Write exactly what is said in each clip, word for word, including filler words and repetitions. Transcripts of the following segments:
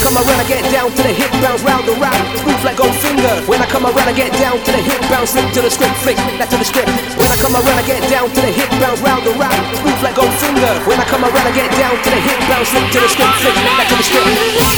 come around, I get down to the hip bounce, round and round, move like Goldfinger. When I come around, I get down to the hip bounce, slip to the script, flick that to the script. When I come around, I get down to the hip bounce, round and round, move like Goldfinger. When I come around, I get down to the hip bounce, slip to the script, flick that to the script.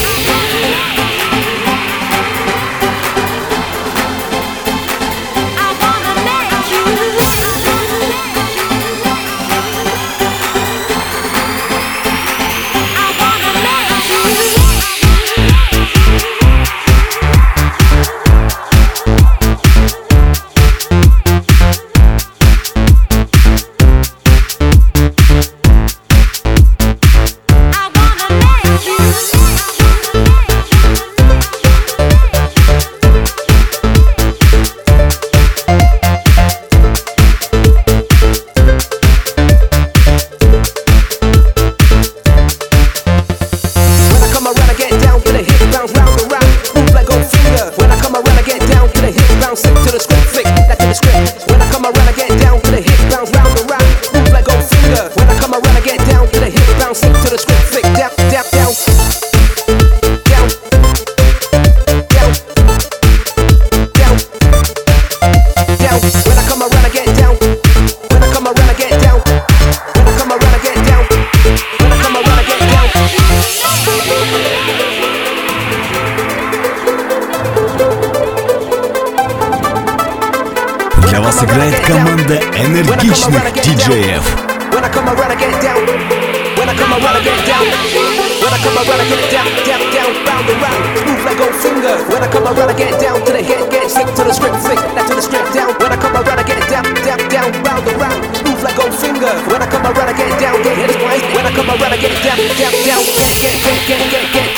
Для вас играет команда энергичных диджеев. When I come around, I get down. When I come around, I get down. When I come around, I get down, down, down, round and round, move like Goldfinger. When I come around, I get down to the hit, get slick to the script, flick that to the script down. When I come around, I get down, down, down, round and round, move like Goldfinger. When I come around, I get down, get hit twice. When I come around, I get down, down, down, get, get, get, get, get, get.